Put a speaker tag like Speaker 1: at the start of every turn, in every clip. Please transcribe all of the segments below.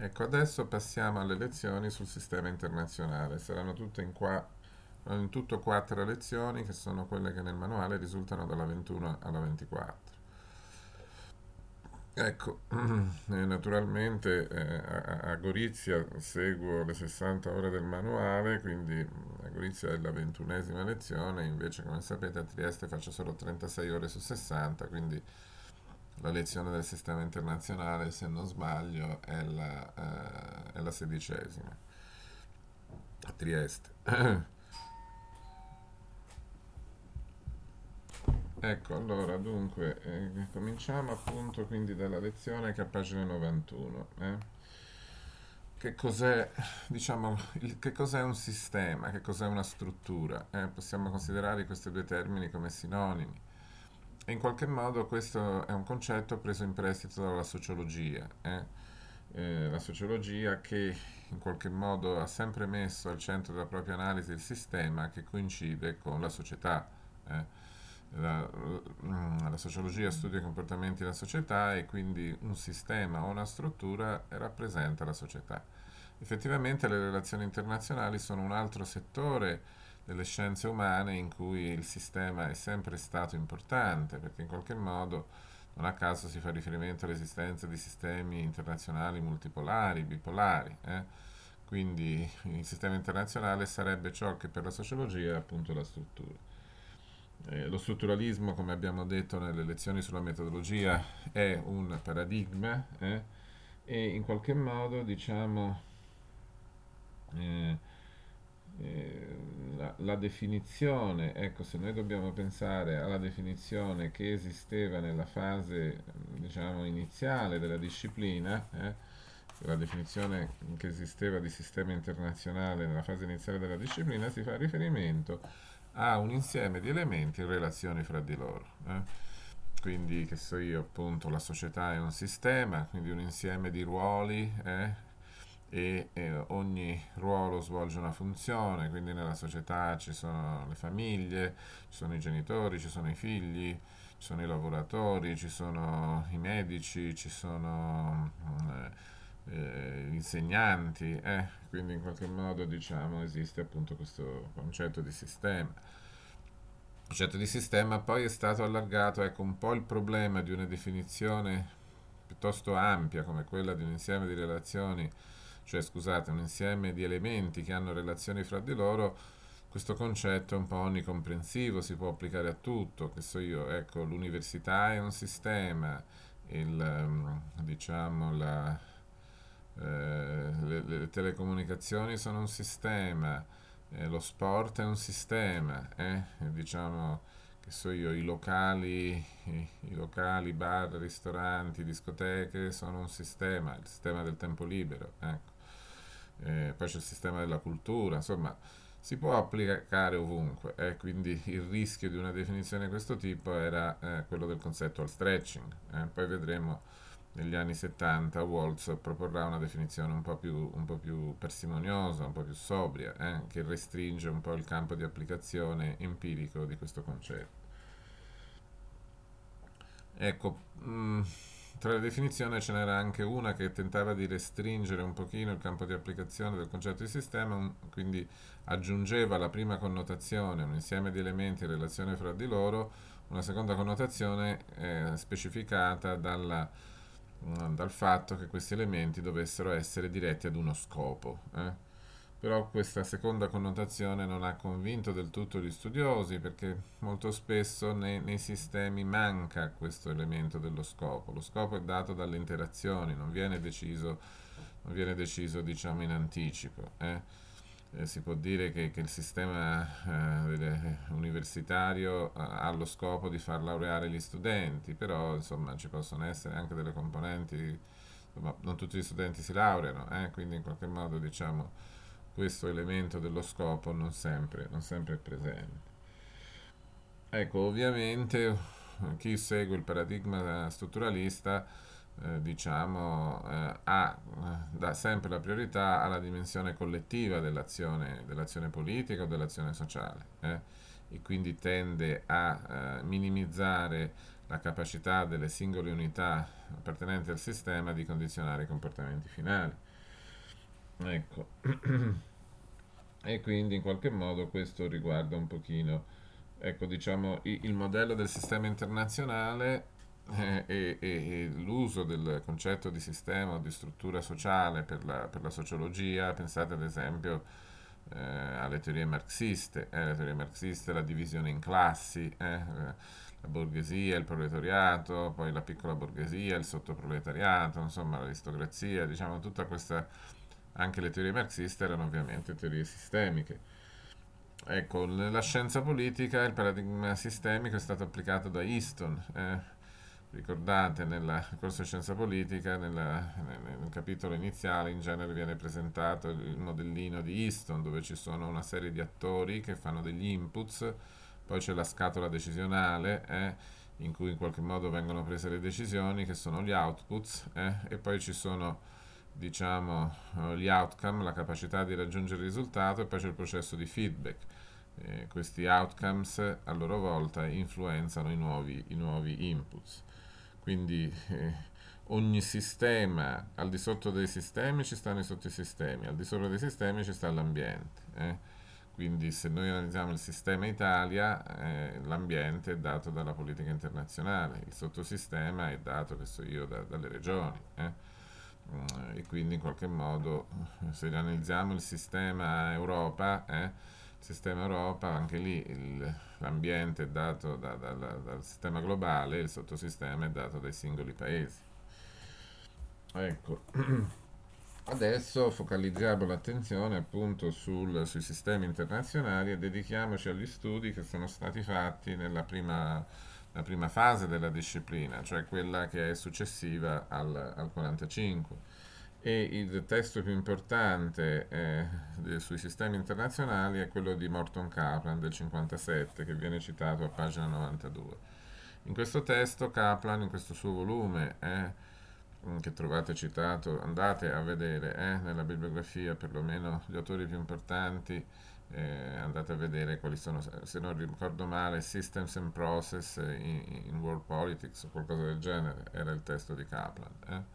Speaker 1: Ecco, adesso passiamo alle lezioni sul sistema internazionale. Saranno tutte in tutto quattro lezioni, che sono quelle che nel manuale risultano dalla 21 alla 24. Ecco, naturalmente a Gorizia seguo le 60 ore del manuale, quindi a Gorizia è la 21esima lezione, invece come sapete a Trieste faccio solo 36 ore su 60, quindi la lezione del sistema internazionale, se non sbaglio, è la 16esima a Trieste. Ecco, allora, dunque, cominciamo appunto quindi dalla lezione che è a pagina 91. Che cos'è, diciamo, che cos'è un sistema, che cos'è una struttura? Possiamo considerare questi due termini come sinonimi. E in qualche modo questo è un concetto preso in prestito dalla sociologia. La sociologia che in qualche modo ha sempre messo al centro della propria analisi il sistema che coincide con la società. eh. La sociologia studia i comportamenti della società e quindi un sistema o una struttura rappresenta la società. Effettivamente le relazioni internazionali sono un altro settore delle scienze umane in cui il sistema è sempre stato importante, perché in qualche modo non a caso si fa riferimento all'esistenza di sistemi internazionali multipolari, bipolari. Quindi il sistema internazionale sarebbe ciò che per la sociologia è appunto la struttura. Lo strutturalismo, come abbiamo detto nelle lezioni sulla metodologia, è un paradigma e in qualche modo, diciamo, eh, la definizione, ecco, se noi dobbiamo pensare alla definizione che esisteva nella fase, diciamo, iniziale della disciplina, la definizione che esisteva di sistema internazionale nella fase iniziale della disciplina, si fa riferimento a un insieme di elementi in relazione fra di loro. Quindi, che so io, appunto, la società è un sistema, quindi un insieme di ruoli, ogni ruolo svolge una funzione, quindi nella società ci sono le famiglie, ci sono i genitori, ci sono i figli, ci sono i lavoratori, ci sono i medici, ci sono gli insegnanti, quindi in qualche modo diciamo esiste appunto questo concetto di sistema. Il concetto di sistema poi è stato allargato, ecco, un po' il problema di una definizione piuttosto ampia come quella di un insieme di relazioni, cioè scusate, un insieme di elementi che hanno relazioni fra di loro. Questo concetto è un po' onnicomprensivo, si può applicare a tutto, che so io, ecco, l'università è un sistema, diciamo, le telecomunicazioni sono un sistema, lo sport è un sistema, diciamo, che so io, i locali, bar, ristoranti, discoteche sono un sistema, il sistema del tempo libero, ecco. Poi c'è il sistema della cultura, insomma, si può applicare ovunque, quindi il rischio di una definizione di questo tipo era quello del conceptual stretching. Poi vedremo negli anni 70 Waltz proporrà una definizione un po' più parsimoniosa, un po' più sobria, che restringe un po' il campo di applicazione empirico di questo concetto. Ecco, tra le definizioni ce n'era anche una che tentava di restringere un pochino il campo di applicazione del concetto di sistema, quindi aggiungeva alla prima connotazione un insieme di elementi in relazione fra di loro, una seconda connotazione specificata dal fatto che questi elementi dovessero essere diretti ad uno scopo. Però questa seconda connotazione non ha convinto del tutto gli studiosi perché molto spesso nei sistemi manca questo elemento dello scopo. Lo scopo è dato dalle interazioni, non viene deciso diciamo in anticipo. Si può dire che il sistema universitario ha lo scopo di far laureare gli studenti, però insomma ci possono essere anche delle componenti, insomma, non tutti gli studenti si laureano, quindi in qualche modo diciamo questo elemento dello scopo non sempre è presente. Ecco, ovviamente chi segue il paradigma strutturalista dà sempre la priorità alla dimensione collettiva dell'azione politica o dell'azione sociale e quindi tende a minimizzare la capacità delle singole unità appartenenti al sistema di condizionare i comportamenti finali. Ecco. E quindi in qualche modo questo riguarda un pochino, ecco, diciamo, il modello del sistema internazionale e l'uso del concetto di sistema o di struttura sociale per la sociologia. Pensate ad esempio alle teorie marxiste, le teorie marxiste, la divisione in classi, la borghesia, il proletariato, poi la piccola borghesia, il sottoproletariato, insomma l'aristocrazia, diciamo tutta questa, anche le teorie marxiste erano ovviamente teorie sistemiche. Ecco, nella scienza politica il paradigma sistemico è stato applicato da Easton. Ricordate, nel corso di scienza politica, nel capitolo iniziale, in genere viene presentato il modellino di Easton, dove ci sono una serie di attori che fanno degli inputs, poi c'è la scatola decisionale, in cui in qualche modo vengono prese le decisioni, che sono gli outputs, e poi ci sono, diciamo, gli outcome, la capacità di raggiungere il risultato, e poi c'è il processo di feedback. Questi outcomes a loro volta influenzano i nuovi inputs. Quindi ogni sistema, al di sotto dei sistemi ci stanno i sottosistemi, al di sopra dei sistemi ci sta l'ambiente. Quindi se noi analizziamo il sistema Italia, l'ambiente è dato dalla politica internazionale, il sottosistema è dato, che so io, dalle regioni. E quindi in qualche modo, se analizziamo il sistema Europa, anche lì l'ambiente è dato dal sistema globale, il sottosistema è dato dai singoli paesi. Ecco, adesso focalizziamo l'attenzione appunto sui sistemi internazionali e dedichiamoci agli studi che sono stati fatti la prima fase della disciplina, cioè quella che è successiva al 45. E il testo più importante sui sistemi internazionali è quello di Morton Kaplan del 57, che viene citato a pagina 92. In questo testo Kaplan, in questo suo volume, che trovate citato, andate a vedere nella bibliografia perlomeno gli autori più importanti, andate a vedere quali sono, se non ricordo male, Systems and Process in World Politics o qualcosa del genere, era il testo di Kaplan.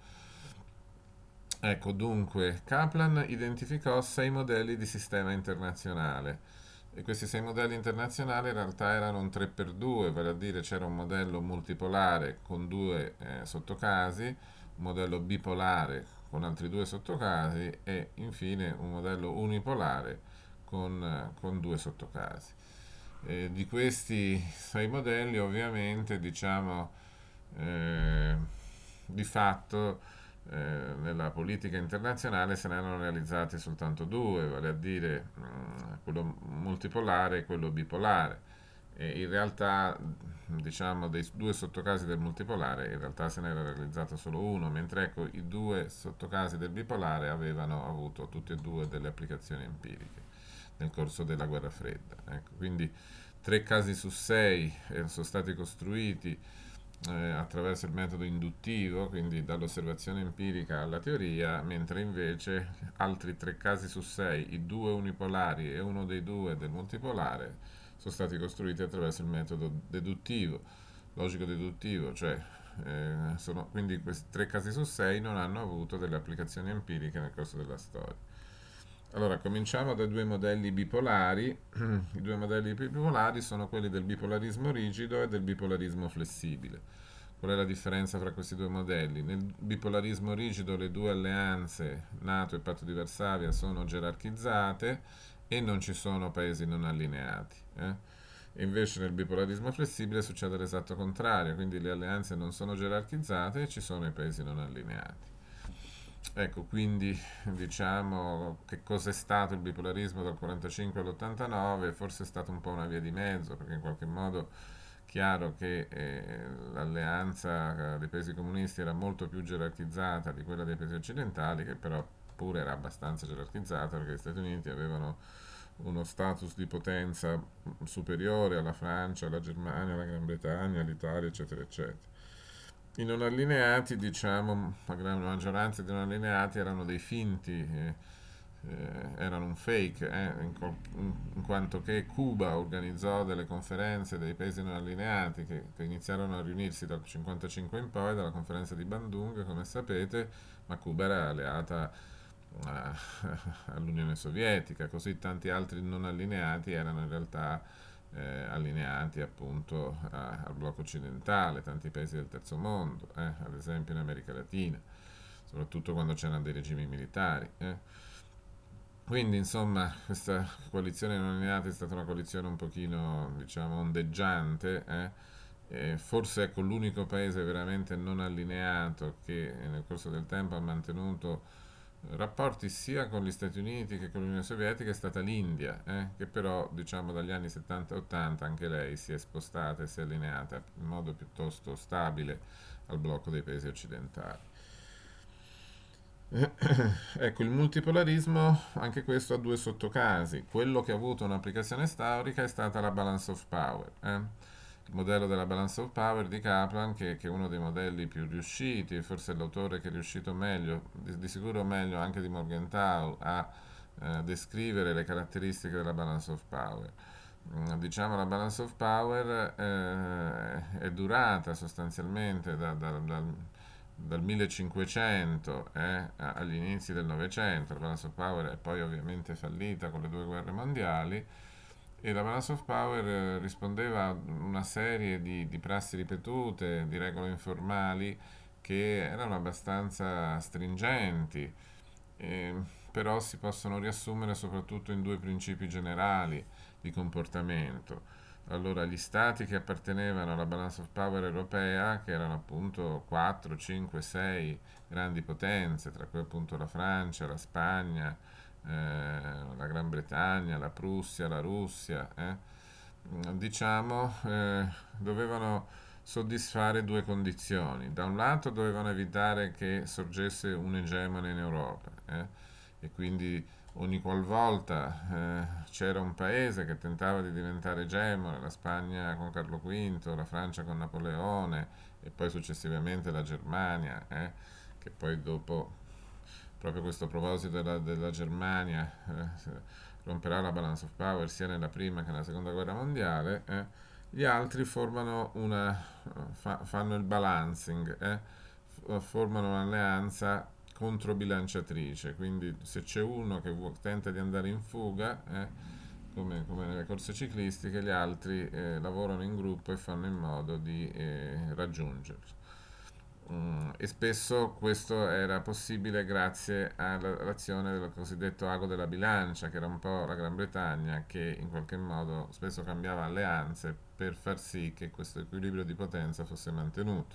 Speaker 1: Ecco, dunque, Kaplan identificò 6 modelli di sistema internazionale. E questi 6 modelli internazionali in realtà erano un 3x2, vale a dire c'era un modello multipolare con due sottocasi, un modello bipolare con altri due sottocasi e infine un modello unipolare con due sottocasi. Di questi 6 modelli ovviamente diciamo eh, di fatto nella politica internazionale se ne erano realizzati soltanto due, vale a dire quello multipolare e quello bipolare. E in realtà, diciamo, dei due sottocasi del multipolare, in realtà se ne era realizzato solo uno, mentre ecco, i due sottocasi del bipolare avevano avuto tutti e due delle applicazioni empiriche nel corso della guerra fredda. Ecco, quindi 3 casi su 6 sono stati costruiti attraverso il metodo induttivo, quindi dall'osservazione empirica alla teoria, mentre invece altri 3 casi su 6, i due unipolari e uno dei due del multipolare, sono stati costruiti attraverso il metodo deduttivo, logico-deduttivo, cioè quindi questi 3 casi su 6 non hanno avuto delle applicazioni empiriche nel corso della storia. Allora, cominciamo dai due modelli bipolari. I due modelli bipolari sono quelli del bipolarismo rigido e del bipolarismo flessibile. Qual è la differenza fra questi due modelli? Nel bipolarismo rigido le due alleanze, NATO e Patto di Varsavia, sono gerarchizzate e non ci sono paesi non allineati. E invece nel bipolarismo flessibile succede l'esatto contrario, quindi le alleanze non sono gerarchizzate e ci sono i paesi non allineati. Ecco, quindi diciamo che cos'è stato il bipolarismo dal 45 all'89? Forse è stata un po' una via di mezzo, perché in qualche modo è chiaro che l'alleanza dei paesi comunisti era molto più gerarchizzata di quella dei paesi occidentali, che però pure era abbastanza gerarchizzata perché gli Stati Uniti avevano uno status di potenza superiore alla Francia, alla Germania, alla Gran Bretagna, all'Italia, eccetera, eccetera. I non allineati, diciamo, la grande maggioranza dei non allineati erano dei finti, erano un fake, in quanto che Cuba organizzò delle conferenze dei paesi non allineati che iniziarono a riunirsi dal 1955 in poi, dalla conferenza di Bandung, come sapete, ma Cuba era alleata a- all'Unione Sovietica, così tanti altri non allineati erano in realtà allineati appunto al blocco occidentale, tanti paesi del terzo mondo, ad esempio in America Latina, soprattutto quando c'erano dei regimi militari. Quindi, insomma, questa coalizione non allineata è stata una coalizione un pochino, diciamo, ondeggiante, e forse ecco l'unico paese veramente non allineato che nel corso del tempo ha mantenuto rapporti sia con gli Stati Uniti che con l'Unione Sovietica è stata l'India, che però diciamo dagli anni 70 e 80 anche lei si è spostata e si è allineata in modo piuttosto stabile al blocco dei paesi occidentali. Ecco, il multipolarismo, anche questo ha due sottocasi. Quello che ha avuto un'applicazione storica è stata la balance of power. Il modello della balance of power di Kaplan, che è uno dei modelli più riusciti, forse è l'autore che è riuscito meglio, di sicuro meglio anche di Morgenthau, a descrivere le caratteristiche della balance of power. Diciamo la balance of power è durata sostanzialmente dal 1500 agli inizi del Novecento. La balance of power è poi ovviamente fallita con le due guerre mondiali e la balance of power rispondeva a una serie di prassi ripetute, di regole informali che erano abbastanza stringenti, eh, però si possono riassumere soprattutto in due principi generali di comportamento. Allora, gli stati che appartenevano alla balance of power europea, che erano appunto 4, 5, 6 grandi potenze, tra cui appunto la Francia, la Spagna, la Gran Bretagna, la Prussia, la Russia, diciamo, dovevano soddisfare due condizioni. Da un lato dovevano evitare che sorgesse un egemone in Europa, e quindi ogni qualvolta c'era un paese che tentava di diventare egemone, la Spagna con Carlo V, la Francia con Napoleone e poi successivamente la Germania, che poi dopo, proprio a questo proposito della Germania, romperà la balance of power sia nella prima che nella seconda guerra mondiale, gli altri fanno il balancing, formano un'alleanza controbilanciatrice, quindi se c'è uno che tenta di andare in fuga, come nelle corse ciclistiche, gli altri lavorano in gruppo e fanno in modo di raggiungerlo. E spesso questo era possibile grazie all'azione del cosiddetto ago della bilancia, che era un po' la Gran Bretagna che in qualche modo spesso cambiava alleanze per far sì che questo equilibrio di potenza fosse mantenuto.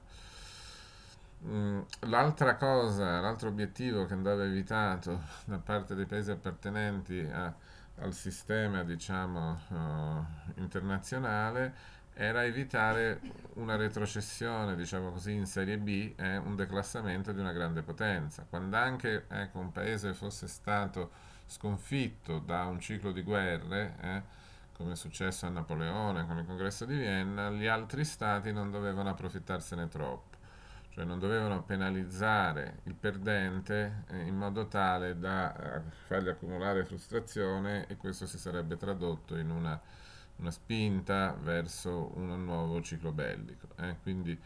Speaker 1: L'altra cosa, l'altro obiettivo che andava evitato da parte dei paesi appartenenti al sistema, diciamo, internazionale era evitare una retrocessione, diciamo così, in Serie B, un declassamento di una grande potenza. Quando anche ecco, un paese fosse stato sconfitto da un ciclo di guerre, come è successo a Napoleone con il congresso di Vienna, gli altri stati non dovevano approfittarsene troppo, cioè non dovevano penalizzare il perdente in modo tale da fargli accumulare frustrazione e questo si sarebbe tradotto in una spinta verso un nuovo ciclo bellico. Quindi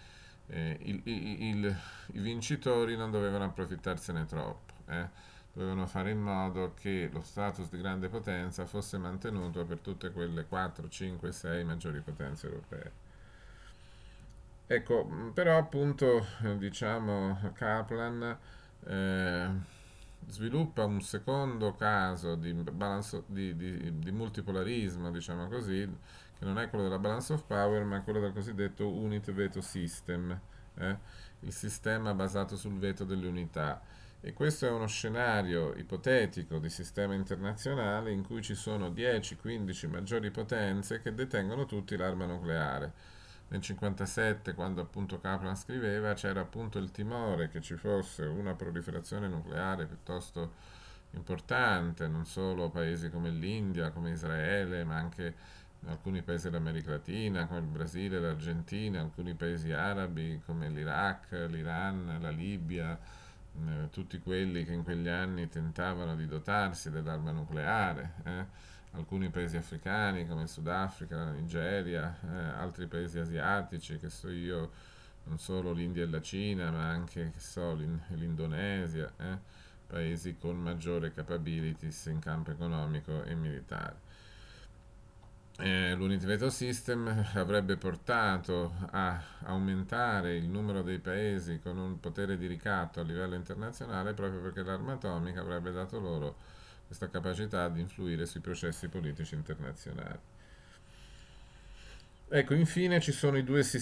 Speaker 1: i vincitori non dovevano approfittarsene troppo. Dovevano fare in modo che lo status di grande potenza fosse mantenuto per tutte quelle 4, 5, 6 maggiori potenze europee. Ecco, però appunto, diciamo, Kaplan eh, sviluppa un secondo caso di multipolarismo, diciamo così, che non è quello della balance of power, ma quello del cosiddetto unit veto system, eh, il sistema basato sul veto delle unità. E questo è uno scenario ipotetico di sistema internazionale in cui ci sono 10-15 maggiori potenze che detengono tutti l'arma nucleare. Nel 1957, quando appunto Kaplan scriveva, c'era appunto il timore che ci fosse una proliferazione nucleare piuttosto importante, non solo paesi come l'India, come Israele, ma anche alcuni paesi dell'America Latina, come il Brasile, l'Argentina, alcuni paesi arabi come l'Iraq, l'Iran, la Libia, tutti quelli che in quegli anni tentavano di dotarsi dell'arma nucleare. Alcuni paesi africani come il Sudafrica, la Nigeria, altri paesi asiatici, che so io, non solo l'India e la Cina, ma anche che so, l'Indonesia, paesi con maggiore capabilities in campo economico e militare. L'Unity Veto System avrebbe portato a aumentare il numero dei paesi con un potere di ricatto a livello internazionale proprio perché l'arma atomica avrebbe dato loro questa capacità di influire sui processi politici internazionali. Ecco, infine ci sono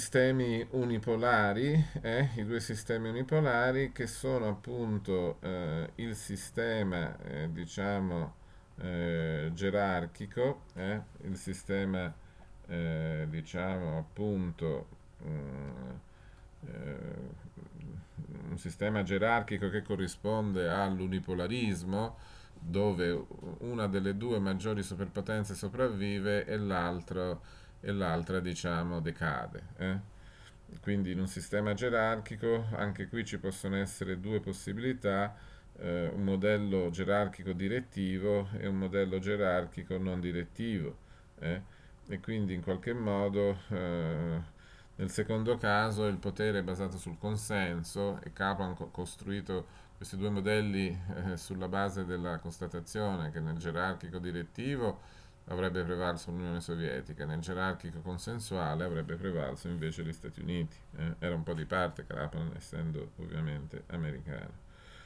Speaker 1: i due sistemi unipolari che sono appunto il sistema, diciamo, gerarchico, il sistema, diciamo, appunto, mm, un sistema gerarchico che corrisponde all'unipolarismo, dove una delle due maggiori superpotenze sopravvive e l'altra diciamo decade. Quindi in un sistema gerarchico anche qui ci possono essere due possibilità, un modello gerarchico direttivo e un modello gerarchico non direttivo. eh. E quindi in qualche modo nel secondo caso il potere è basato sul consenso e Kaplan ha costruito questi due modelli sulla base della constatazione che nel gerarchico direttivo avrebbe prevalso l'Unione Sovietica, nel gerarchico consensuale avrebbe prevalso invece gli Stati Uniti. Era un po' di parte Kaplan, essendo ovviamente americano.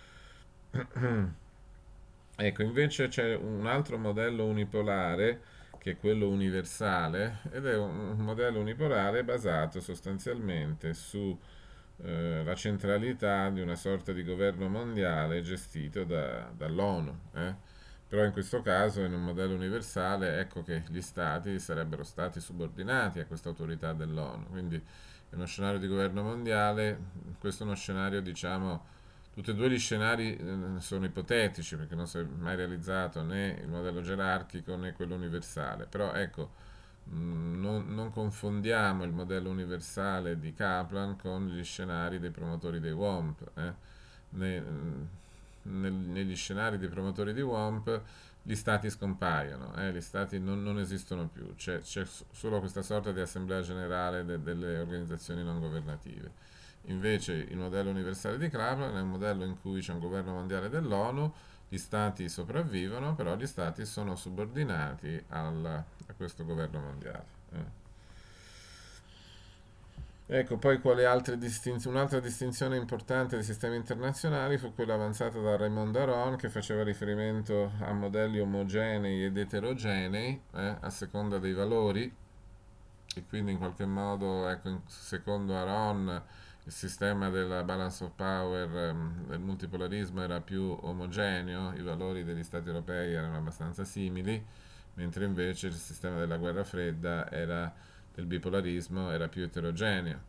Speaker 1: Ecco, invece c'è un altro modello unipolare, che è quello universale, ed è un modello unipolare basato sostanzialmente su la centralità di una sorta di governo mondiale gestito dall'ONU. Però in questo caso, in un modello universale, ecco che gli stati sarebbero stati subordinati a questa autorità dell'ONU. Quindi è uno scenario di governo mondiale, questo è uno scenario, diciamo, tutti e due gli scenari sono ipotetici perché non si è mai realizzato né il modello gerarchico né quello universale, però ecco, non confondiamo il modello universale di Kaplan con gli scenari dei promotori dei WOMP. Ne- negli scenari dei promotori di WOMP gli stati scompaiono, gli stati non esistono più, c'è solo questa sorta di assemblea generale delle organizzazioni non governative. Invece il modello universale di Kaplan è un modello in cui c'è un governo mondiale dell'ONU, gli stati sopravvivono, però gli stati sono subordinati a questo governo mondiale. Ecco, poi un'altra distinzione importante dei sistemi internazionali fu quella avanzata da Raymond Aron, che faceva riferimento a modelli omogenei ed eterogenei, a seconda dei valori, e quindi in qualche modo, ecco, secondo Aron, il sistema della balance of power, del multipolarismo era più omogeneo, i valori degli stati europei erano abbastanza simili, mentre invece il sistema della guerra fredda del bipolarismo era più eterogeneo.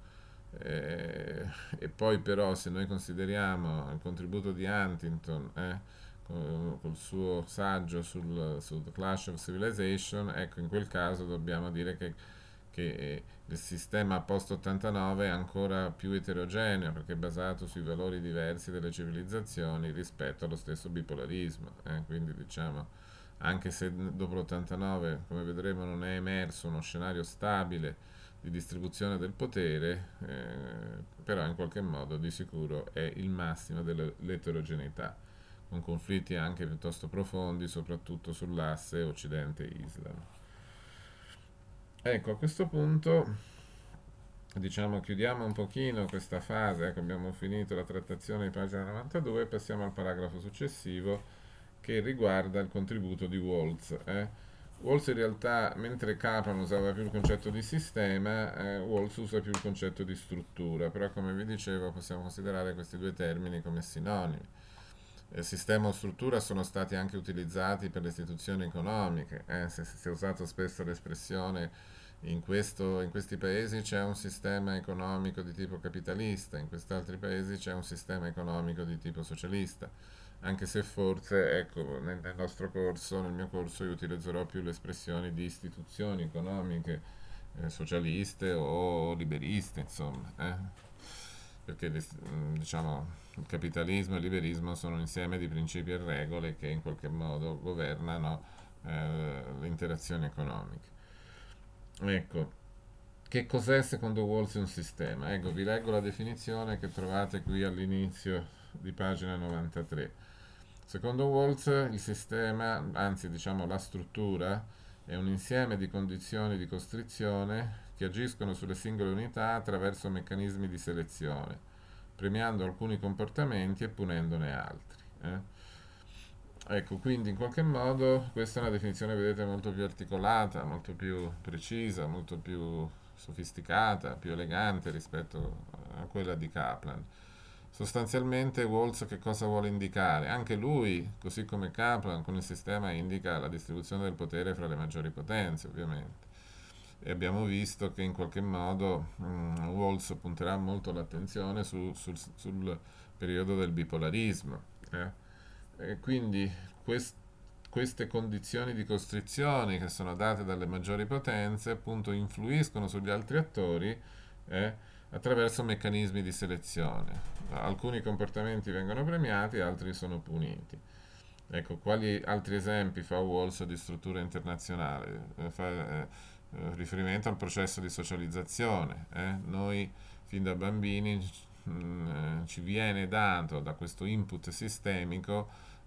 Speaker 1: E poi però se noi consideriamo il contributo di Huntington col suo saggio sul Clash of Civilization, ecco, in quel caso dobbiamo dire che il sistema post-89 è ancora più eterogeneo perché è basato sui valori diversi delle civilizzazioni rispetto allo stesso bipolarismo. Quindi diciamo, anche se dopo l'89, come vedremo, non è emerso uno scenario stabile di distribuzione del potere, però in qualche modo di sicuro è il massimo dell'eterogeneità, con conflitti anche piuttosto profondi, soprattutto sull'asse Occidente-Islam. Ecco, a questo punto, diciamo, chiudiamo un pochino questa fase, ecco, abbiamo finito la trattazione di pagina 92, passiamo al paragrafo successivo che riguarda il contributo di Waltz. Waltz in realtà, mentre Kaplan usava più il concetto di sistema, Waltz usa più il concetto di struttura, però come vi dicevo possiamo considerare questi due termini come sinonimi. Sistema o struttura sono stati anche utilizzati per le istituzioni economiche, si è usato spesso l'espressione in questi paesi c'è un sistema economico di tipo capitalista, in questi altri paesi c'è un sistema economico di tipo socialista, anche se forse, ecco, nel nostro corso, nel mio corso, io utilizzerò più le espressioni di istituzioni economiche socialiste o liberiste, insomma, perché diciamo il capitalismo e il liberismo sono un insieme di principi e regole che in qualche modo governano le interazioni economiche. Ecco, che cos'è secondo Walls un sistema? Ecco, vi leggo la definizione che trovate qui all'inizio di pagina 93. Secondo Walls, il sistema, anzi diciamo la struttura, è un insieme di condizioni di costrizione che agiscono sulle singole unità attraverso meccanismi di selezione, premiando alcuni comportamenti e punendone altri. Ecco, quindi in qualche modo questa è una definizione, vedete, molto più articolata, molto più precisa, molto più sofisticata, più elegante rispetto a quella di Kaplan. Sostanzialmente Walls che cosa vuole indicare? Anche lui, così come Kaplan, con il sistema indica la distribuzione del potere fra le maggiori potenze, ovviamente. E abbiamo visto che in qualche modo Walls punterà molto l'attenzione sul periodo del bipolarismo. E quindi quest- queste condizioni di costrizione che sono date dalle maggiori potenze appunto influiscono sugli altri attori eh, attraverso meccanismi di selezione. Alcuni comportamenti vengono premiati, altri sono puniti. Ecco, quali altri esempi fa Walls di struttura internazionale? Riferimento al processo di socializzazione. Noi fin da bambini ci viene dato da questo input sistemico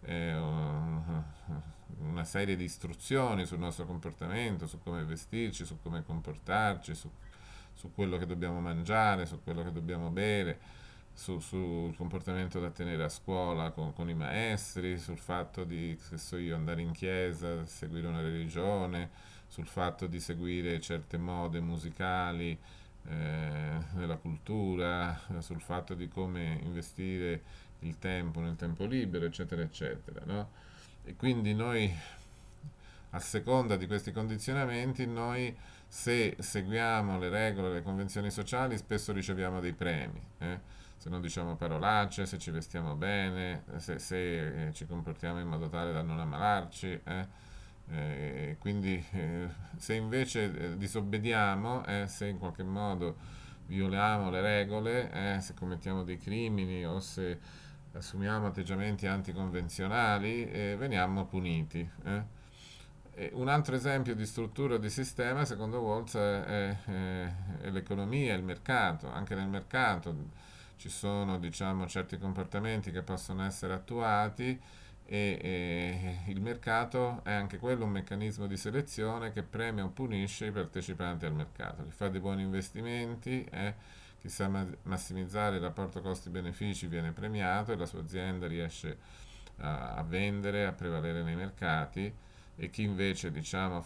Speaker 1: una serie di istruzioni sul nostro comportamento, su come vestirci, su come comportarci, su quello che dobbiamo mangiare, su quello che dobbiamo bere, sul comportamento da tenere a scuola con i maestri, sul fatto di, che so io, andare in chiesa, seguire una religione, sul fatto di seguire certe mode musicali, nella cultura, sul fatto di come investire il tempo nel tempo libero, eccetera, eccetera, no? E quindi noi, a seconda di questi condizionamenti, noi se seguiamo le regole, le convenzioni sociali, spesso riceviamo dei premi. Se non diciamo parolacce, se ci vestiamo bene, se ci comportiamo in modo tale da non ammalarci. Quindi se invece disobbediamo, se in qualche modo violiamo le regole, se commettiamo dei crimini o se assumiamo atteggiamenti anticonvenzionali, veniamo puniti. E un altro esempio di struttura di sistema, secondo Walls, è l'economia, il mercato. Anche nel mercato ci sono, diciamo, certi comportamenti che possono essere attuati e il mercato è anche quello un meccanismo di selezione che premia o punisce i partecipanti al mercato. Chi fa dei buoni investimenti, chi sa massimizzare il rapporto costi-benefici viene premiato e la sua azienda riesce a vendere, a prevalere nei mercati e chi invece diciamo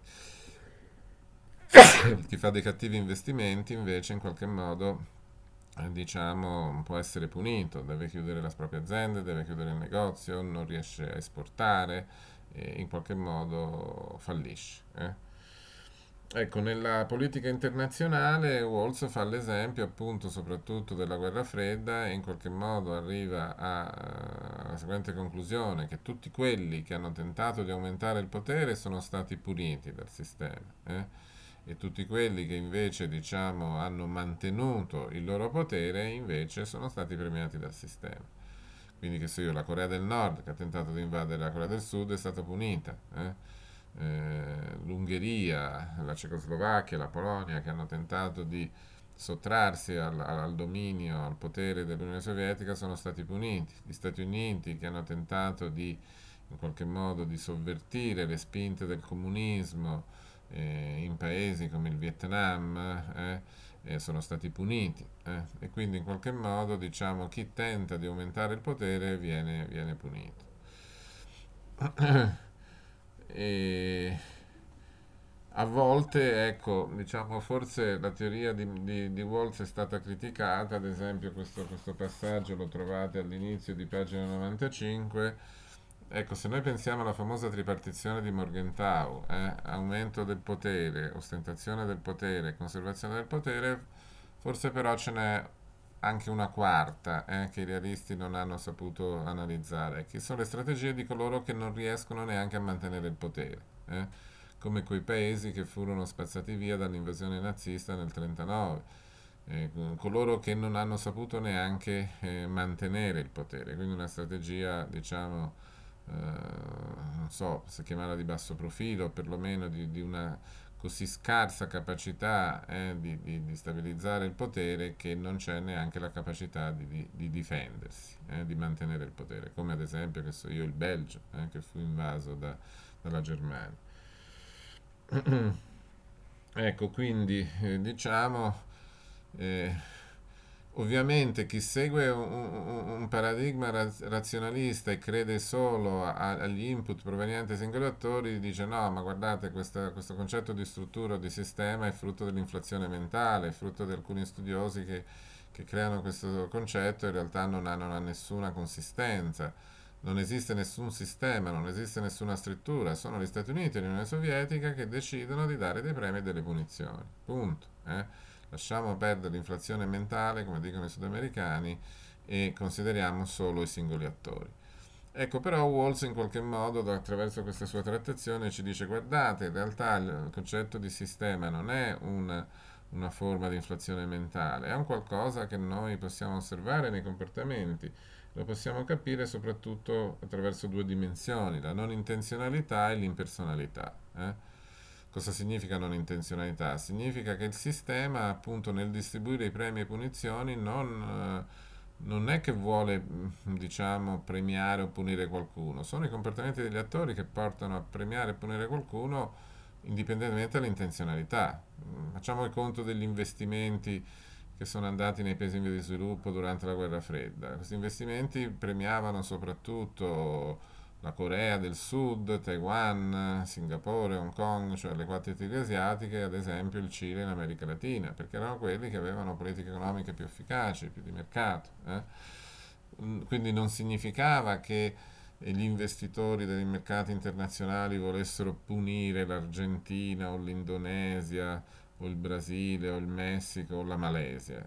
Speaker 1: chi fa dei cattivi investimenti invece in qualche modo diciamo può essere punito, deve chiudere la propria azienda, deve chiudere il negozio, non riesce a esportare e in qualche modo fallisce. Ecco, nella politica internazionale Walls fa l'esempio appunto soprattutto della guerra fredda e in qualche modo arriva alla seguente conclusione, che tutti quelli che hanno tentato di aumentare il potere sono stati puniti dal sistema, e tutti quelli che invece diciamo hanno mantenuto il loro potere invece sono stati premiati dal sistema. Quindi che so io, la Corea del Nord che ha tentato di invadere la Corea del Sud è stata punita. L'Ungheria, la Cecoslovacchia, la Polonia che hanno tentato di sottrarsi al dominio, al potere dell'Unione Sovietica sono stati puniti. Gli Stati Uniti che hanno tentato di in qualche modo di sovvertire le spinte del comunismo in paesi come il Vietnam sono stati puniti e quindi in qualche modo diciamo chi tenta di aumentare il potere viene punito. E a volte, ecco, diciamo, forse la teoria di Walls è stata criticata, ad esempio questo passaggio lo trovate all'inizio di pagina 95. Ecco, se noi pensiamo alla famosa tripartizione di Morgenthau, aumento del potere, ostentazione del potere, conservazione del potere, forse però ce n'è anche una quarta che i realisti non hanno saputo analizzare, che sono le strategie di coloro che non riescono neanche a mantenere il potere, come quei paesi che furono spazzati via dall'invasione nazista nel 1939, coloro che non hanno saputo neanche mantenere il potere, quindi una strategia, diciamo, non so se chiamarla di basso profilo, perlomeno di una così scarsa capacità di stabilizzare il potere che non c'è neanche la capacità di difendersi, di mantenere il potere, come ad esempio, che so io, il Belgio, che fu invaso dalla Germania. Ecco, quindi diciamo, eh, ovviamente chi segue un paradigma razionalista e crede solo agli input provenienti dai singoli attori dice no, ma guardate, questo concetto di struttura o di sistema è frutto dell'inflazione mentale, è frutto di alcuni studiosi che creano questo concetto e in realtà non ha nessuna consistenza. Non esiste nessun sistema, non esiste nessuna struttura, sono gli Stati Uniti e l'Unione Sovietica che decidono di dare dei premi e delle punizioni. Punto. Lasciamo perdere l'inflazione mentale, come dicono i sudamericani, e consideriamo solo i singoli attori. Ecco, però Walls in qualche modo, attraverso questa sua trattazione, ci dice guardate, in realtà il concetto di sistema non è una forma di inflazione mentale, è un qualcosa che noi possiamo osservare nei comportamenti, lo possiamo capire soprattutto attraverso due dimensioni, la non intenzionalità e l'impersonalità. Cosa significa non intenzionalità? Significa che il sistema, appunto, nel distribuire i premi e punizioni non è che vuole, diciamo, premiare o punire qualcuno, sono i comportamenti degli attori che portano a premiare e punire qualcuno indipendentemente dall'intenzionalità. Facciamo il conto degli investimenti che sono andati nei paesi in via di sviluppo durante la guerra fredda. Questi investimenti premiavano soprattutto la Corea del Sud, Taiwan, Singapore, Hong Kong, cioè le quattro tigri asiatiche, ad esempio il Cile in America Latina, perché erano quelli che avevano politiche economiche più efficaci, più di mercato. Quindi non significava che gli investitori dei mercati internazionali volessero punire l'Argentina o l'Indonesia o il Brasile o il Messico o la Malesia.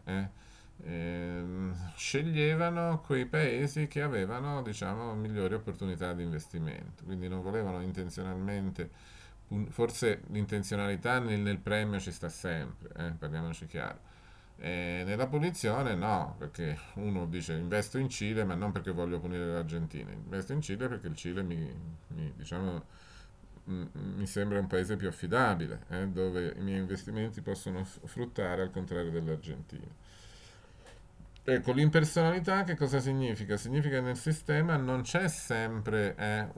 Speaker 1: Sceglievano quei paesi che avevano, diciamo, migliori opportunità di investimento, quindi non volevano intenzionalmente, forse l'intenzionalità nel premio ci sta sempre, parliamoci chiaro. Nella punizione no, perché uno dice investo in Cile ma non perché voglio punire l'Argentina, investo in Cile perché il Cile diciamo, mi sembra un paese più affidabile, dove i miei investimenti possono fruttare al contrario dell'Argentina. Ecco, l'impersonalità che cosa significa? Significa che nel sistema non c'è sempre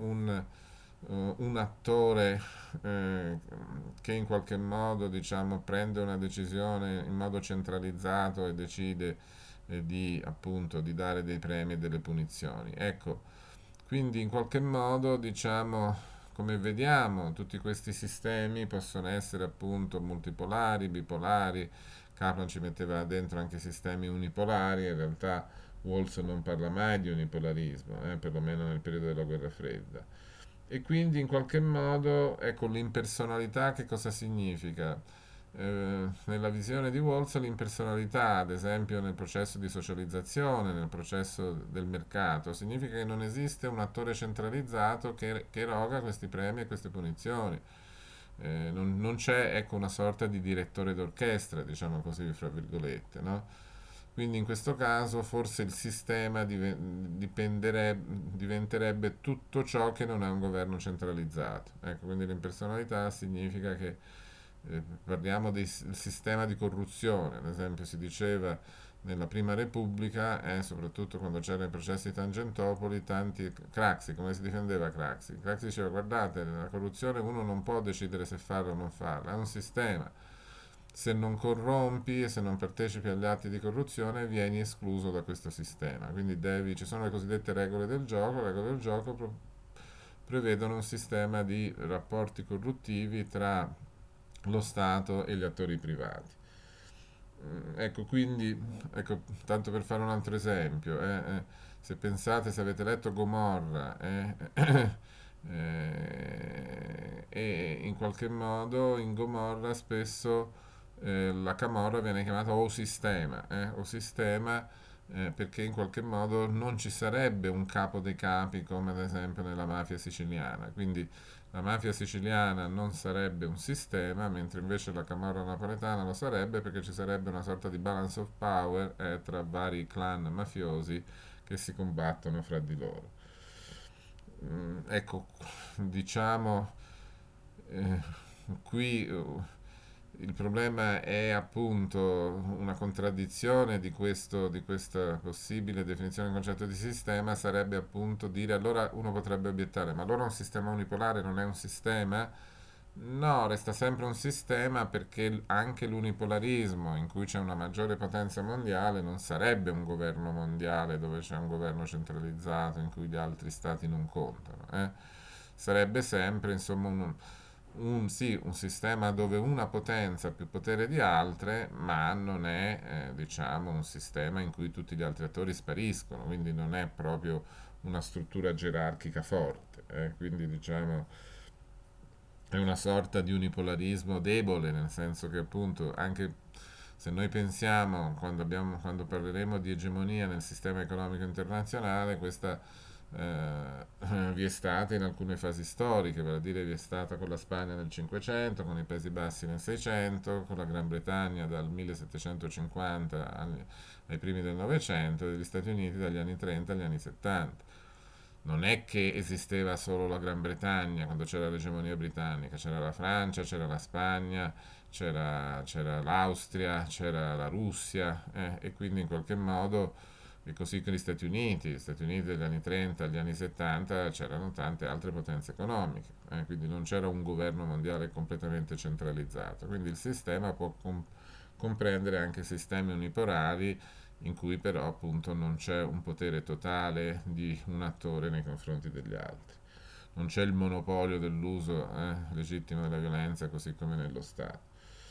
Speaker 1: un attore che in qualche modo, diciamo, prende una decisione in modo centralizzato e decide appunto, di dare dei premi e delle punizioni. Ecco, quindi in qualche modo, diciamo, come vediamo, tutti questi sistemi possono essere appunto multipolari, bipolari. Kaplan ci metteva dentro anche sistemi unipolari, in realtà Walls non parla mai di unipolarismo, perlomeno nel periodo della guerra fredda. E quindi in qualche modo, ecco, l'impersonalità che cosa significa? Nella visione di Walls l'impersonalità, ad esempio nel processo di socializzazione, nel processo del mercato, significa che non esiste un attore centralizzato che eroga questi premi e queste punizioni. Non c'è, ecco, una sorta di direttore d'orchestra, diciamo così, fra virgolette, no? Quindi in questo caso forse il sistema diventerebbe tutto ciò che non è un governo centralizzato. Ecco, quindi l'impersonalità significa che parliamo del sistema di corruzione, ad esempio si diceva nella Prima Repubblica, soprattutto quando c'erano i processi di Tangentopoli, tanti Craxi, come si difendeva Craxi? Craxi diceva guardate, la corruzione uno non può decidere se farla o non farla, è un sistema. Se non corrompi e se non partecipi agli atti di corruzione vieni escluso da questo sistema. Quindi ci sono le cosiddette regole del gioco, le regole del gioco prevedono un sistema di rapporti corruttivi tra lo Stato e gli attori privati. Ecco, quindi, ecco, tanto per fare un altro esempio, se pensate, se avete letto Gomorra, e in qualche modo in Gomorra spesso la camorra viene chiamata o sistema perché in qualche modo non ci sarebbe un capo dei capi come ad esempio nella mafia siciliana. Quindi la mafia siciliana non sarebbe un sistema, mentre invece la camorra napoletana lo sarebbe perché ci sarebbe una sorta di balance of power tra vari clan mafiosi che si combattono fra di loro. Ecco, diciamo, eh, qui il problema è appunto una contraddizione di questa possibile definizione del concetto di sistema, sarebbe appunto dire, allora uno potrebbe obiettare, ma allora un sistema unipolare non è un sistema? No, resta sempre un sistema perché anche l'unipolarismo, in cui c'è una maggiore potenza mondiale, non sarebbe un governo mondiale dove c'è un governo centralizzato in cui gli altri stati non contano. Sarebbe sempre, insomma, sì, un sistema dove una potenza ha più potere di altre, ma non è, diciamo, un sistema in cui tutti gli altri attori spariscono, quindi non è proprio una struttura gerarchica forte. Quindi, diciamo, è una sorta di unipolarismo debole, nel senso che appunto anche se noi pensiamo, quando parleremo di egemonia nel sistema economico internazionale, questa vi è stata in alcune fasi storiche, vale a dire vi è stata con la Spagna nel 500, con i Paesi Bassi nel 600, con la Gran Bretagna dal 1750 ai primi del Novecento e gli Stati Uniti dagli anni 30 agli anni 70. Non è che esisteva solo la Gran Bretagna quando c'era l'egemonia britannica, c'era la Francia, c'era la Spagna, c'era l'Austria, c'era la Russia, e quindi in qualche modo, e così che gli Stati Uniti dagli anni 30 agli anni 70 c'erano tante altre potenze economiche, quindi non c'era un governo mondiale completamente centralizzato, quindi il sistema può comprendere anche sistemi unipolari in cui però appunto non c'è un potere totale di un attore nei confronti degli altri. Non c'è il monopolio dell'uso legittimo della violenza così come nello Stato.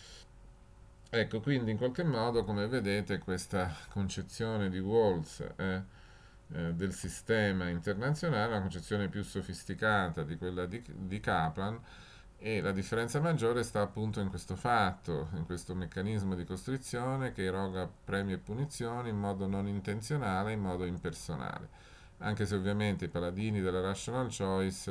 Speaker 1: Ecco, quindi in qualche modo, come vedete, questa concezione di Walls del sistema internazionale è una concezione più sofisticata di quella di Kaplan, e la differenza maggiore sta appunto in questo fatto, in questo meccanismo di costrizione che eroga premi e punizioni in modo non intenzionale, in modo impersonale. Anche se ovviamente i paladini della rational choice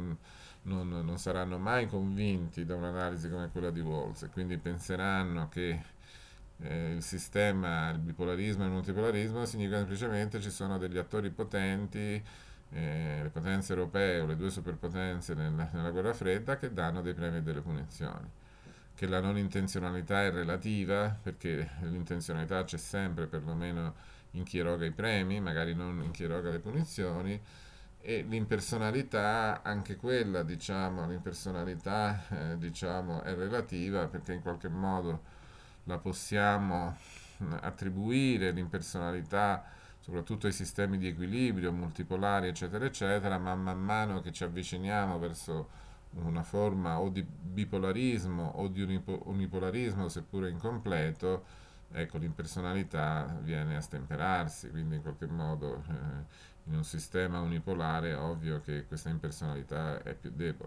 Speaker 1: non saranno mai convinti da un'analisi come quella di Walls, e quindi penseranno che il sistema, il bipolarismo e il multipolarismo significa semplicemente ci sono degli attori potenti, le potenze europee o le due superpotenze nella guerra fredda, che danno dei premi e delle punizioni. Che la non intenzionalità è relativa, perché l'intenzionalità c'è sempre, perlomeno in chi eroga i premi, magari non in chi eroga le punizioni, e l'impersonalità, anche quella, diciamo, l'impersonalità, diciamo, è relativa perché in qualche modo la possiamo attribuire l'impersonalità soprattutto ai sistemi di equilibrio multipolari, eccetera, eccetera, ma man mano che ci avviciniamo verso una forma o di bipolarismo o di unipolarismo, seppure incompleto, ecco, l'impersonalità viene a stemperarsi, quindi in qualche modo in un sistema unipolare è ovvio che questa impersonalità è più debole.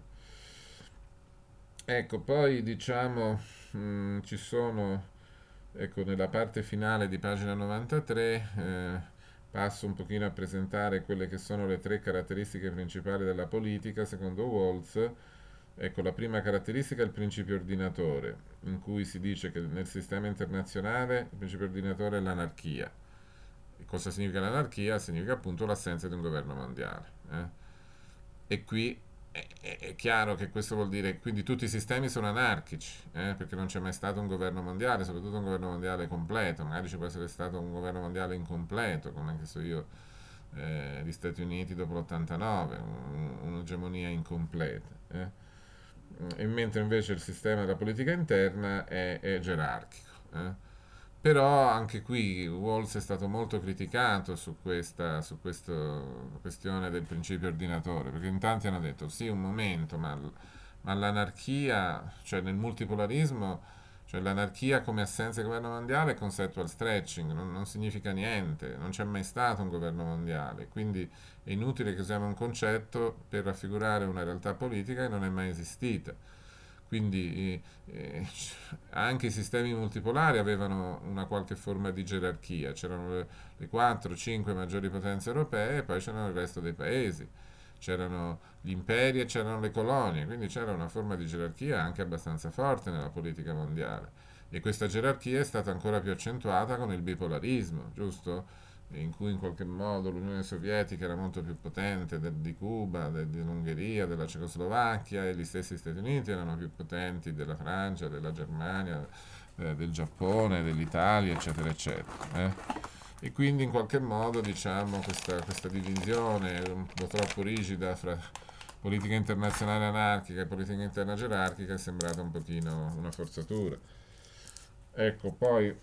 Speaker 1: Ecco, poi diciamo ci sono, ecco, nella parte finale di pagina 93 passo un pochino a presentare quelle che sono le tre caratteristiche principali della politica secondo Walls. Ecco, la prima caratteristica è il principio ordinatore, in cui si dice che nel sistema internazionale il principio ordinatore è l'anarchia. E cosa significa l'anarchia? Significa appunto l'assenza di un governo mondiale. E qui è chiaro che questo vuol dire quindi tutti i sistemi sono anarchici, perché non c'è mai stato un governo mondiale, soprattutto un governo mondiale completo, magari ci può essere stato un governo mondiale incompleto, come che so io, gli Stati Uniti dopo l'89, un'egemonia incompleta. E mentre invece il sistema della politica interna è gerarchico. Però anche qui Walls è stato molto criticato su questa questione del principio ordinatore, perché in tanti hanno detto sì, un momento, ma l'anarchia, cioè nel multipolarismo, cioè l'anarchia come assenza di governo mondiale è conceptual stretching, non significa niente, non c'è mai stato un governo mondiale, quindi è inutile che usiamo un concetto per raffigurare una realtà politica che non è mai esistita. Quindi anche i sistemi multipolari avevano una qualche forma di gerarchia, c'erano le 4-5 maggiori potenze europee e poi c'erano il resto dei paesi, c'erano gli imperi e c'erano le colonie, quindi c'era una forma di gerarchia anche abbastanza forte nella politica mondiale. E questa gerarchia è stata ancora più accentuata con il bipolarismo, giusto? in cui in qualche modo l'Unione Sovietica era molto più potente di Cuba, dell'Ungheria, della Cecoslovacchia, e gli stessi Stati Uniti erano più potenti della Francia, della Germania, del Giappone, dell'Italia, eccetera, eccetera. E quindi in qualche modo, diciamo, questa divisione un po' troppo rigida fra politica internazionale anarchica e politica interna gerarchica è sembrata un pochino una forzatura. Ecco, poi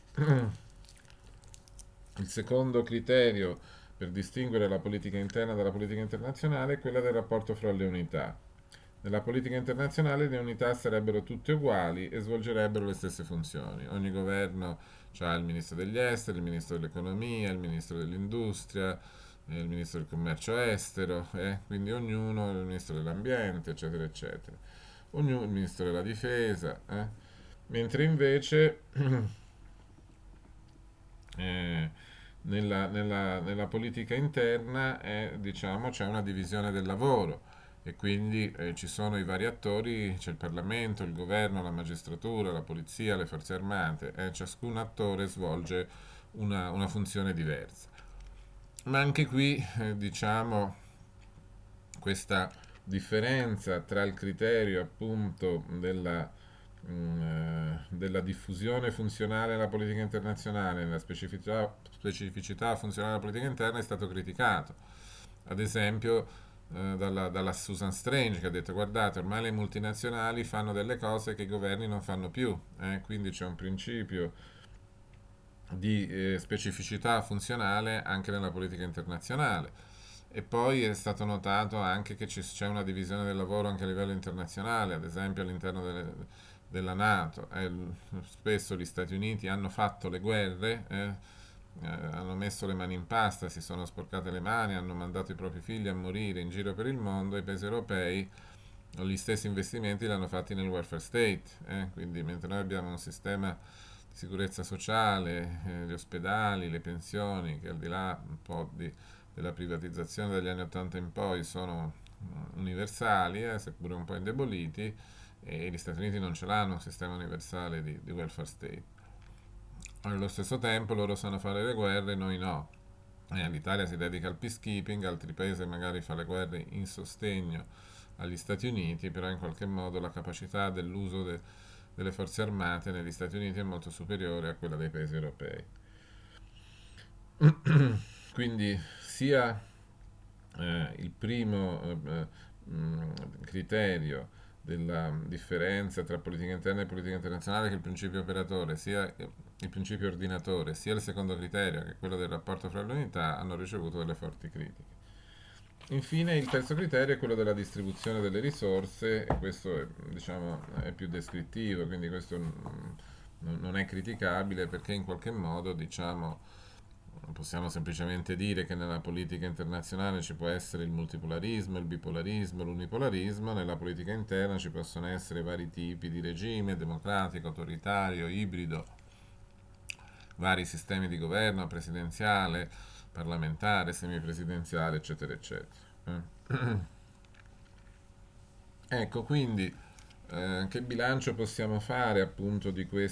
Speaker 1: il secondo criterio per distinguere la politica interna dalla politica internazionale è quella del rapporto fra le unità. Nella politica internazionale le unità sarebbero tutte uguali e svolgerebbero le stesse funzioni. Ogni governo ha il ministro degli esteri, il ministro dell'economia, il ministro dell'industria, il ministro del commercio estero, quindi ognuno, il ministro dell'ambiente, eccetera, eccetera. Ognuno, il ministro della difesa, mentre invece eh, nella politica interna diciamo, c'è una divisione del lavoro e quindi ci sono i vari attori, c'è il Parlamento, il governo, la magistratura, la polizia, le forze armate, e ciascun attore svolge una funzione diversa. Ma anche qui, diciamo, questa differenza tra il criterio appunto della diffusione funzionale della politica internazionale e la specificità funzionale della politica interna è stato criticato. Ad esempio, dalla Susan Strange, che ha detto: guardate, ormai le multinazionali fanno delle cose che i governi non fanno più, quindi c'è un principio di specificità funzionale anche nella politica internazionale. E poi è stato notato anche che c'è una divisione del lavoro anche a livello internazionale, ad esempio all'interno della Nato. Spesso gli Stati Uniti hanno fatto le guerre, hanno messo le mani in pasta, si sono sporcate le mani, hanno mandato i propri figli a morire in giro per il mondo. I paesi europei gli stessi investimenti li hanno fatti nel welfare state, quindi mentre noi abbiamo un sistema di sicurezza sociale, gli ospedali, le pensioni, che al di là un po' della privatizzazione dagli anni 80 in poi sono universali, seppure un po' indeboliti, e gli Stati Uniti non ce l'hanno un sistema universale di welfare state. Allo stesso tempo loro sanno fare le guerre, noi no. L'Italia si dedica al peacekeeping, altri paesi magari fa le guerre in sostegno agli Stati Uniti, però in qualche modo la capacità dell'uso delle forze armate negli Stati Uniti è molto superiore a quella dei paesi europei. Quindi sia il primo criterio della differenza tra politica interna e politica internazionale, che è il principio operatore, sia il principio ordinatore, sia il secondo criterio, che è quello del rapporto fra le unità, hanno ricevuto delle forti critiche. Infine il terzo criterio è quello della distribuzione delle risorse, e questo è, diciamo, è più descrittivo, quindi questo non è criticabile, perché in qualche modo, diciamo, possiamo semplicemente dire che nella politica internazionale ci può essere il multipolarismo, il bipolarismo, l'unipolarismo. Nella politica interna ci possono essere vari tipi di regime: democratico, autoritario, ibrido, vari sistemi di governo, presidenziale, parlamentare, semipresidenziale, eccetera, eccetera. Ecco, quindi che bilancio possiamo fare appunto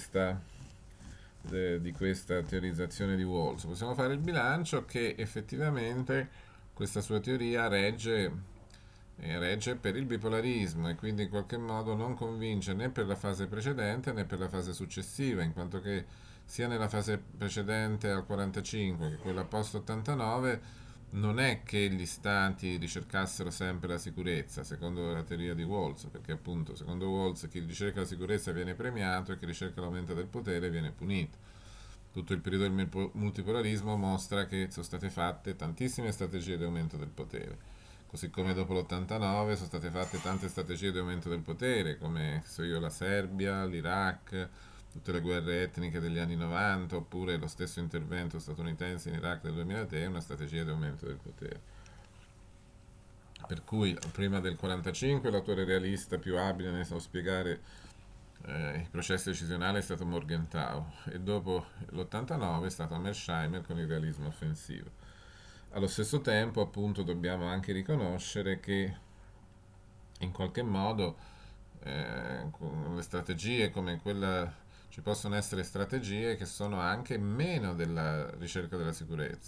Speaker 1: di questa teorizzazione di Walls? Possiamo fare il bilancio che effettivamente questa sua teoria regge per il bipolarismo, e quindi in qualche modo non convince né per la fase precedente né per la fase successiva, in quanto che sia nella fase precedente al 45 che quella post 89 non è che gli stati ricercassero sempre la sicurezza, secondo la teoria di Walls, perché appunto secondo Walls chi ricerca la sicurezza viene premiato e chi ricerca l'aumento del potere viene punito. Tutto il periodo del multipolarismo mostra che sono state fatte tantissime strategie di aumento del potere, così come dopo l'89 sono state fatte tante strategie di aumento del potere, come so io, la Serbia, l'Iraq, tutte le guerre etniche degli anni 90, oppure lo stesso intervento statunitense in Iraq del 2003, è una strategia di aumento del potere. Per cui prima del 45 l'autore realista più abile nel spiegare i processi decisionali è stato Morgenthau, e dopo l'89 è stato Mearsheimer con il realismo offensivo. Allo stesso tempo, appunto, dobbiamo anche riconoscere che in qualche modo con le strategie come quella, ci possono essere strategie che sono anche meno della ricerca della sicurezza.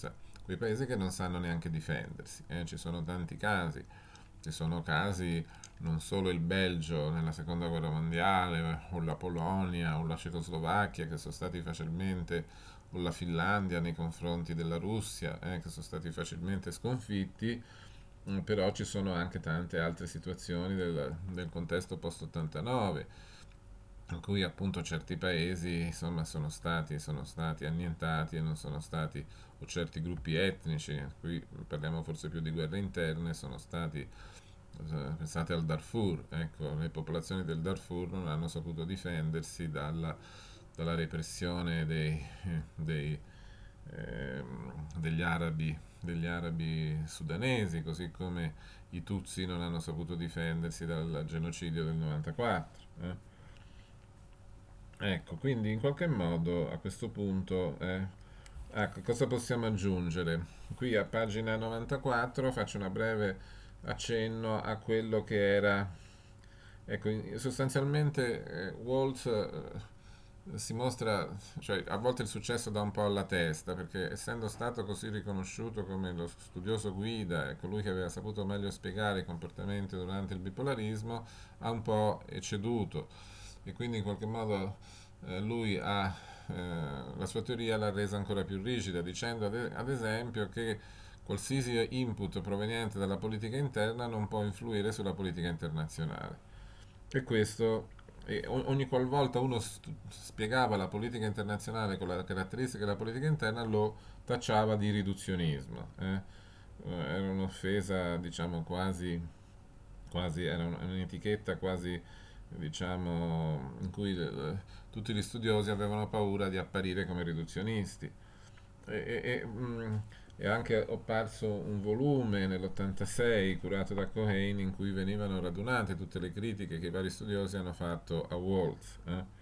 Speaker 1: quei paesi che non sanno neanche difendersi. Ci sono tanti casi, ci sono casi non solo il Belgio nella seconda guerra mondiale, o la Polonia, o la Cecoslovacchia, che sono stati facilmente, o la Finlandia nei confronti della Russia, che sono stati facilmente sconfitti, però ci sono anche tante altre situazioni del contesto post-89 in cui appunto certi paesi insomma sono stati annientati e non sono stati, o certi gruppi etnici, qui parliamo forse più di guerre interne, sono stati, pensate al Darfur, ecco, le popolazioni del Darfur non hanno saputo difendersi dalla repressione dei, degli arabi sudanesi, così come i Tutsi non hanno saputo difendersi dal genocidio del 94. Ecco, quindi in qualche modo a questo punto, ecco, cosa possiamo aggiungere? Qui a pagina 94 faccio una breve accenno a quello che era, ecco, sostanzialmente Waltz si mostra, cioè a volte il successo dà un po' alla testa, perché essendo stato così riconosciuto come lo studioso guida e colui che aveva saputo meglio spiegare i comportamenti durante il bipolarismo, ha un po' ecceduto e quindi in qualche modo lui ha la sua teoria l'ha resa ancora più rigida, dicendo ad esempio che qualsiasi input proveniente dalla politica interna non può influire sulla politica internazionale. E questo, ogni qualvolta uno spiegava la politica internazionale con la caratteristica della politica interna, lo tacciava di riduzionismo. Era un'offesa, diciamo, quasi era un'etichetta quasi, diciamo, in cui tutti gli studiosi avevano paura di apparire come riduzionisti. E, e- e, mm, è anche apparso un volume nell'86 curato da Cohen in cui venivano radunate tutte le critiche che i vari studiosi hanno fatto a Waltz.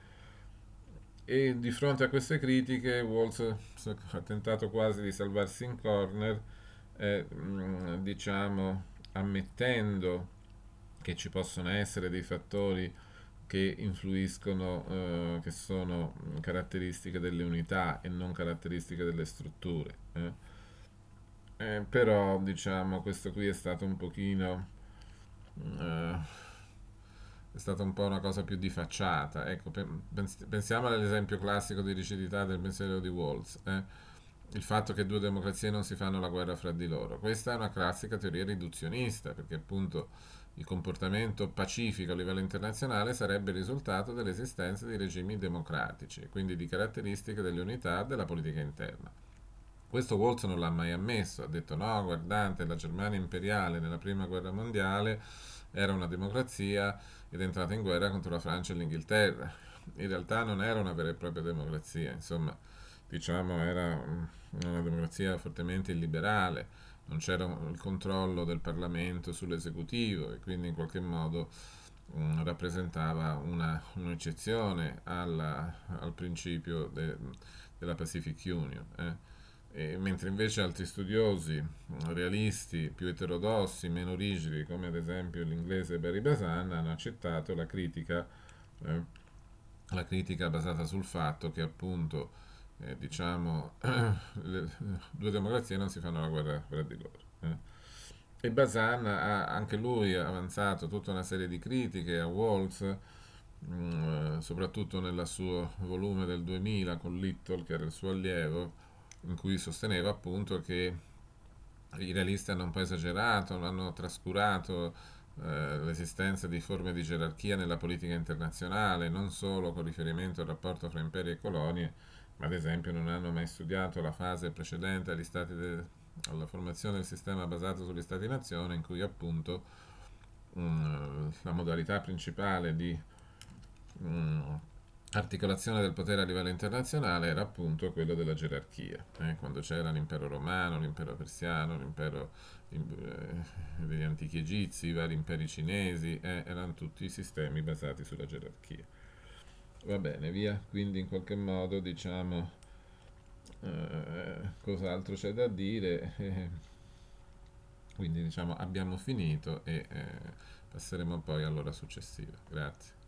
Speaker 1: E di fronte a queste critiche Waltz ha tentato quasi di salvarsi in corner, diciamo, ammettendo che ci possono essere dei fattori che influiscono, che sono caratteristiche delle unità e non caratteristiche delle strutture. Però, diciamo, questo qui è stato un pochino, eh, è stata un po' una cosa più di facciata. Ecco, pensiamo all'esempio classico di rigidità del pensiero di Waltz. Il fatto che due democrazie non si fanno la guerra fra di loro. Questa è una classica teoria riduzionista, perché appunto il comportamento pacifico a livello internazionale sarebbe il risultato dell'esistenza di regimi democratici, quindi di caratteristiche delle unità della politica interna. Questo Waltz non l'ha mai ammesso, ha detto no, guardate, la Germania imperiale nella prima guerra mondiale era una democrazia ed è entrata in guerra contro la Francia e l'Inghilterra. In realtà non era una vera e propria democrazia, insomma, diciamo era una democrazia fortemente illiberale, non c'era il controllo del Parlamento sull'esecutivo e quindi in qualche modo rappresentava un'eccezione al principio della Pacific Union. Mentre invece altri studiosi realisti, più eterodossi, meno rigidi, come ad esempio l'inglese Barry Bazan, hanno accettato eh, la critica basata sul fatto che appunto diciamo le due democrazie non si fanno la guerra fra di loro. E Bazan ha anche lui avanzato tutta una serie di critiche a Waltz, soprattutto nel suo volume del 2000 con Little, che era il suo allievo, in cui sosteneva appunto che i realisti hanno un po' esagerato, hanno trascurato l'esistenza di forme di gerarchia nella politica internazionale, non solo con riferimento al rapporto fra imperi e colonie, ma ad esempio non hanno mai studiato la fase precedente alla formazione del sistema basato sugli Stati-nazione, in cui appunto la modalità principale di mm, articolazione del potere a livello internazionale era appunto quello della gerarchia. Quando c'era l'impero romano, l'impero persiano, l'impero degli antichi egizi, i vari imperi cinesi, erano tutti sistemi basati sulla gerarchia. Va bene, via, quindi in qualche modo diciamo cos'altro c'è da dire. Quindi diciamo abbiamo finito e passeremo poi all'ora successiva. Grazie.